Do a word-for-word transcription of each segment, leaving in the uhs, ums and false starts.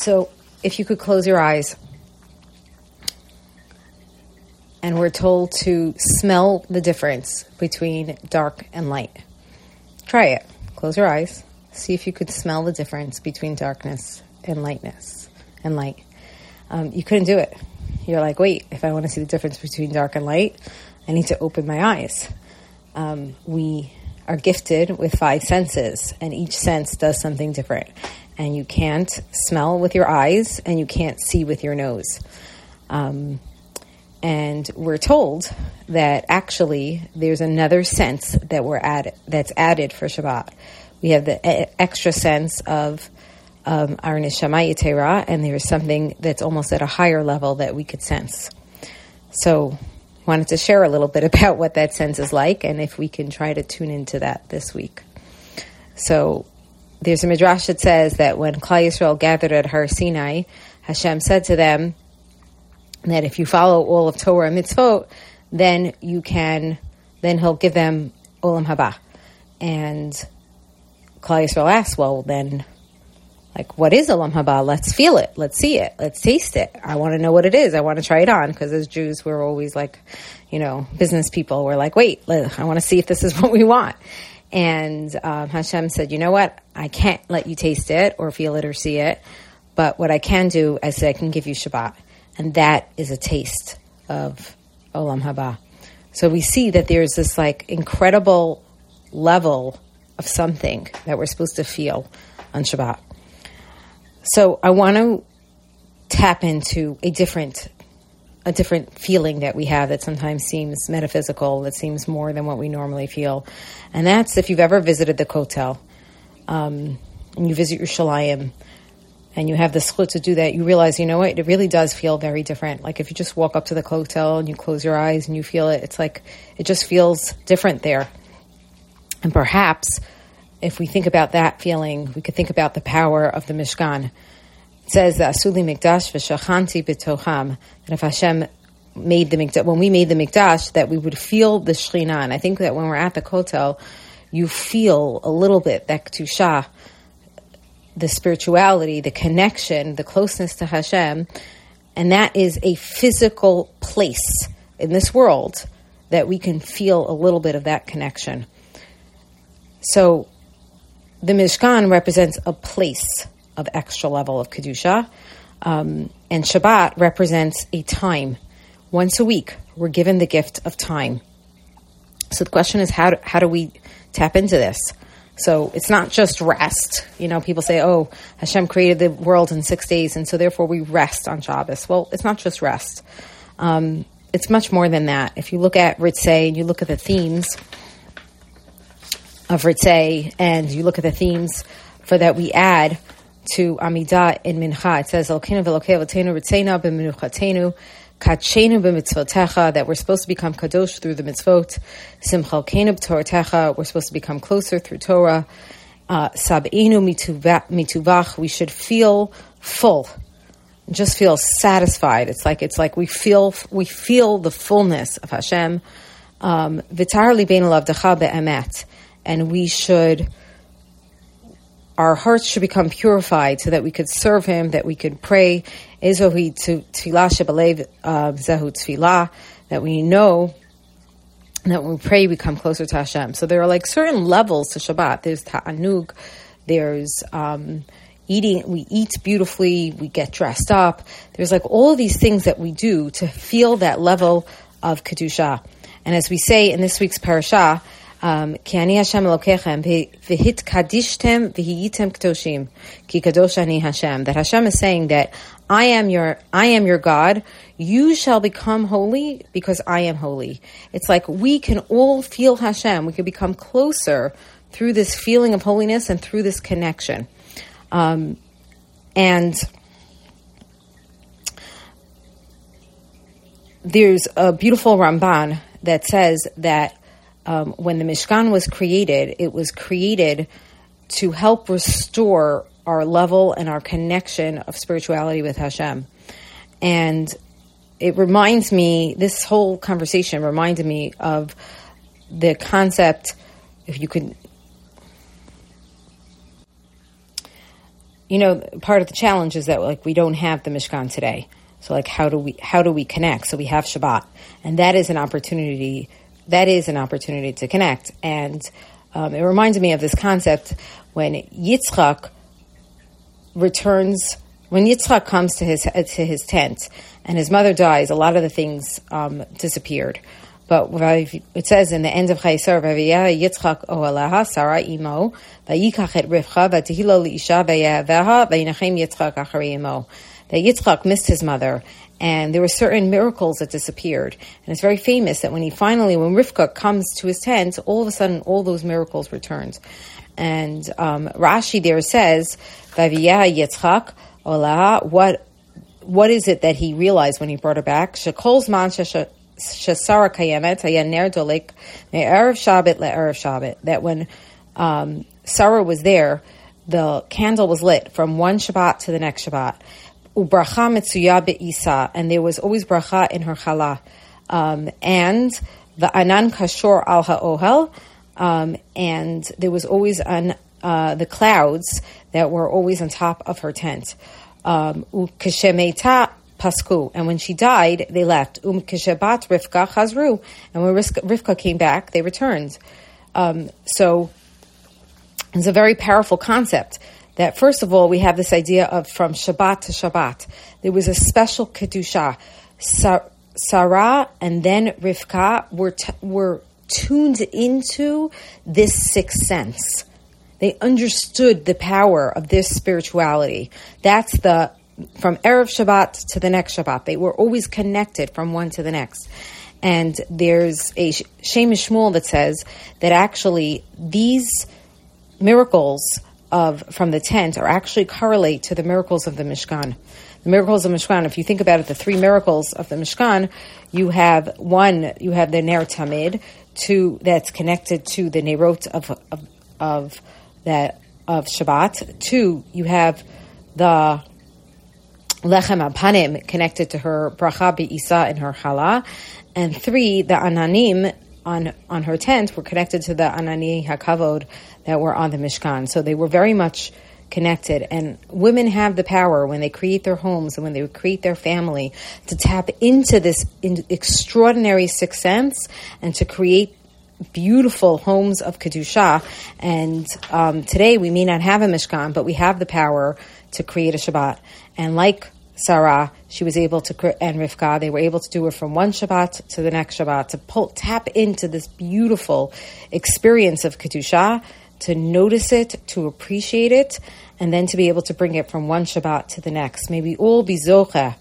So if you could close your eyes, and we're told to smell the difference between dark and light. Try it. Close your eyes. See if you could smell the difference between darkness and lightness and light. Um, you couldn't do it. You're like, wait, if I want to see the difference between dark and light, I need to open my eyes. Um, we are gifted with five senses, and each sense does something different. And you can't smell with your eyes, and you can't see with your nose. Um, and we're told that actually there's another sense that we're add, that's added for Shabbat. We have the e- extra sense of um, our neshama yetera, and there's something that's almost at a higher level that we could sense. So wanted to share a little bit about what that sense is like, and if we can try to tune into that this week. So there's a midrash that says that when Klal Yisrael gathered at Har Sinai, Hashem said to them that if you follow all of Torah and mitzvot, then you can, then he'll give them olam haba. And Klal Yisrael asked, well, then, like, what is olam haba? Let's feel it. Let's see it. Let's taste it. I want to know what it is. I want to try it on. Because as Jews, we're always like, you know, business people. We're like, wait, I want to see if this is what we want. And um, Hashem said, you know what? I can't let you taste it or feel it or see it. But what I can do is I can give you Shabbat. And that is a taste of olam haba. So we see that there's this like incredible level of something that we're supposed to feel on Shabbat. So I want to tap into a different, a different feeling that we have that sometimes seems metaphysical, that seems more than what we normally feel. And that's if you've ever visited the Kotel, um, and you visit Yerushalayim, and you have the schut to do that, you realize, you know what, it really does feel very different. Like if you just walk up to the Kotel and you close your eyes and you feel it, it's like, it just feels different there. And perhaps, if we think about that feeling, we could think about the power of the Mishkan. It says, Asuli Mikdash v'shachanti b'tocham, that if Hashem made the Mikdash, when we made the Mikdash, that we would feel the Shekhinah. And I think that when we're at the Kotel, you feel a little bit that Ketushah, the spirituality, the connection, the closeness to Hashem, and that is a physical place in this world that we can feel a little bit of that connection. So the Mishkan represents a place of extra level of Kedusha, um, and Shabbat represents a time. Once a week, we're given the gift of time. So the question is, how do, how do we tap into this? So it's not just rest. You know, people say, oh, Hashem created the world in six days, and so therefore we rest on Shabbos. Well, it's not just rest. Um, it's much more than that. If you look at Ritzei and you look at the themes of Ritzei, and you look at the themes for that we add to Amidah in Mincha, it says, Elokeinu v'Elokei Avotenu Ritzeina b'Menuchatenu, Kachenu b'mitzvotecha, that we're supposed to become kadosh through the mitzvot. Simchalkeinu b'toratecha, we're supposed to become closer through Torah. Uh, Sab'enu mituvach, we should feel full, just feel satisfied. It's like it's like we feel we feel the fullness of Hashem. Um, V'tar libeinu lavdecha be'emet, and we should. Our hearts should become purified so that we could serve Him, that we could pray. Ezohi tefillah shebalev zehu tefillah, that we know that when we pray, we come closer to Hashem. So there are like certain levels to Shabbat. There's ta'anug, there's um, eating, we eat beautifully, we get dressed up. There's like all of these things that we do to feel that level of Kedusha. And as we say in this week's parashah, Um, Ki ani Hashem Elokechem v'hitkadishtem v'hiyitem k'toshim ki kadosh ani Hashem. That Hashem is saying that I am your I am your God. You shall become holy because I am holy. It's like we can all feel Hashem. We can become closer through this feeling of holiness and through this connection. Um, and there's a beautiful Ramban that says that Um, when the Mishkan was created, it was created to help restore our level and our connection of spirituality with Hashem. And it reminds me, this whole conversation reminded me of the concept, if you could, you know, part of the challenge is that like we don't have the Mishkan today. So like how do we how do we connect? So we have Shabbat, and that is an opportunity. That is an opportunity to connect. And um, it reminds me of this concept when Yitzchak returns. When Yitzchak comes to his to his tent and his mother dies, a lot of the things um, disappeared. But it says in the end of Chayesar, Yitzchak ohalaha Sarah imo vayikach et Rivcha vatihilo liisha vayaveha vayinachem Yitzchak acharei imo. That Yitzchak missed his mother, and there were certain miracles that disappeared. And it's very famous that when he finally, when Rivka comes to his tent, all of a sudden all those miracles returned. And um, Rashi there says, Vayiyah Yitzchak. What what is it that he realized when he brought her back? Shekol zman shesara kayemet haya ner dolek me'erev Shabbat le'erev Shabbat. That when um, Sarah was there, the candle was lit from one Shabbat to the next Shabbat. Ubracha mitzuya be'isa, and there was always bracha in her challah. Um, and the anan kashor al ha'ohel, um, and there was always an Uh, the clouds that were always on top of her tent. Um, pasku, and when she died, they left. Um kishebat Rivka chazru, and when Rivka came back, they returned. Um, so it's a very powerful concept. That first of all, we have this idea of from Shabbat to Shabbat. There was a special kedusha. Sa- Sarah and then Rivka were t- were tuned into this sixth sense. They understood the power of this spirituality. That's the, from Erev Shabbat to the next Shabbat. They were always connected from one to the next. And there's a Shem Shmuel that says that actually these miracles of from the tent are actually correlate to the miracles of the Mishkan. The miracles of Mishkan, if you think about it, the three miracles of the Mishkan, you have one, you have the Ner Tamid, two, that's connected to the Nerot of, of, of that of Shabbat. Two, you have the Lechem Apanim connected to her Bracha Be'isa in her Chala. And three, the Ananim on on her tent were connected to the Anani HaKavod that were on the Mishkan. So they were very much connected. And women have the power when they create their homes and when they create their family to tap into this in extraordinary sixth sense and to create beautiful homes of Kedusha. And um, today we may not have a Mishkan, but we have the power to create a Shabbat. And like Sarah, she was able to, and Rivka, they were able to do it from one Shabbat to the next Shabbat, to pull, tap into this beautiful experience of Kedusha, to notice it, to appreciate it, and then to be able to bring it from one Shabbat to the next. May we all be zocheh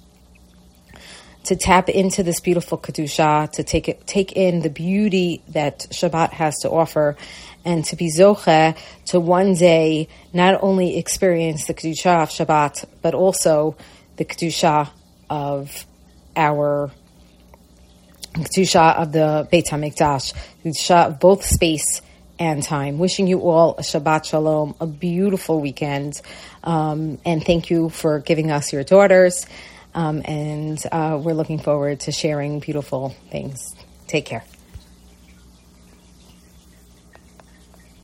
to tap into this beautiful Kedusha, to take it, take in the beauty that Shabbat has to offer, and to be zocheh to one day not only experience the Kedusha of Shabbat, but also the Kedusha of our Kedusha of the Beit HaMikdash, Kedusha of both space and time. Wishing you all a Shabbat Shalom, a beautiful weekend, um, and thank you for giving us your daughters. Um, and uh, we're looking forward to sharing beautiful things. Take care.